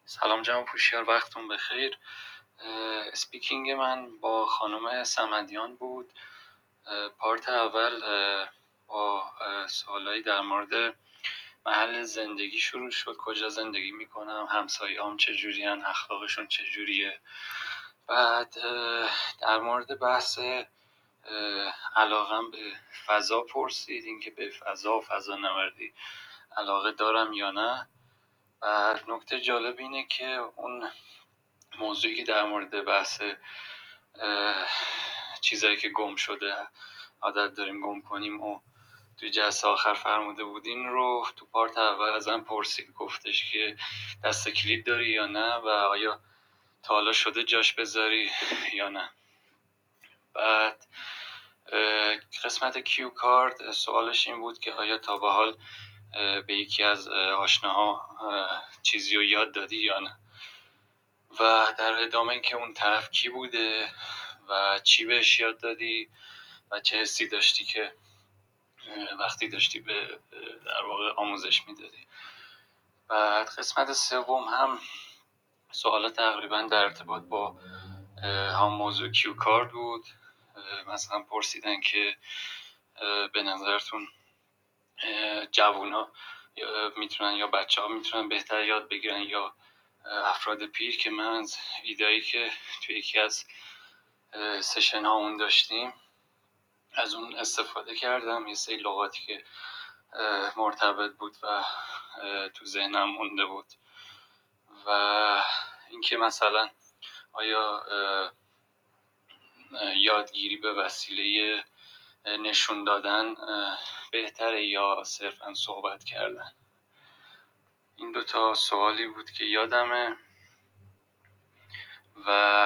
سلام جناب پوشیار، وقتتون بخیر. اسپیکینگ من با خانم سمدیان بود. پارت اول با سوالایی در مورد محل زندگی شروع شد، کجا زندگی میکنم، همسایه‌هام چجوریان، اخلاقشون چجوریه. بعد در مورد بحث علاقم به فضا پرسید، اینکه به فضا نوردی علاقه دارم یا نه. و نکته جالب اینه که اون موضوعی که در مورد بحث چیزایی که گم شده عادت داریم گم کنیم و توی جلسه آخر فرموده بودین رو تو پارت اول ازم پرسید، گفتش که دست کلید داری یا نه و آیا تا حالا شده جاش بذاری یا نه. بعد قسمت کیو کارد سوالش این بود که آیا تا به حال به یکی از آشناها چیزی رو یاد دادی یا نه. و در ادامه که اون طرف کی بوده و چی بهش یاد دادی و چه حسی داشتی که وقتی داشتی به در واقع آموزش میدادی. بعد قسمت سوم هم سوالات تقریبا در ارتباط با هم موضوع کیو کارد بود. مثلا پرسیدن که به نظرتون جوونا میتونن یا بچه ها میتونن بهتر یاد بگیرن یا افراد پیر، که من از ایدهایی که توی یکی از سشن هامون داشتیم از اون استفاده کردم. یه سری لغاتی که مرتبط بود و تو ذهنم مونده بود و اینکه مثلا آیا یادگیری به وسیله نشون دادن بهتره یا صرفا صحبت کردن. این دوتا سوالی بود که یادمه و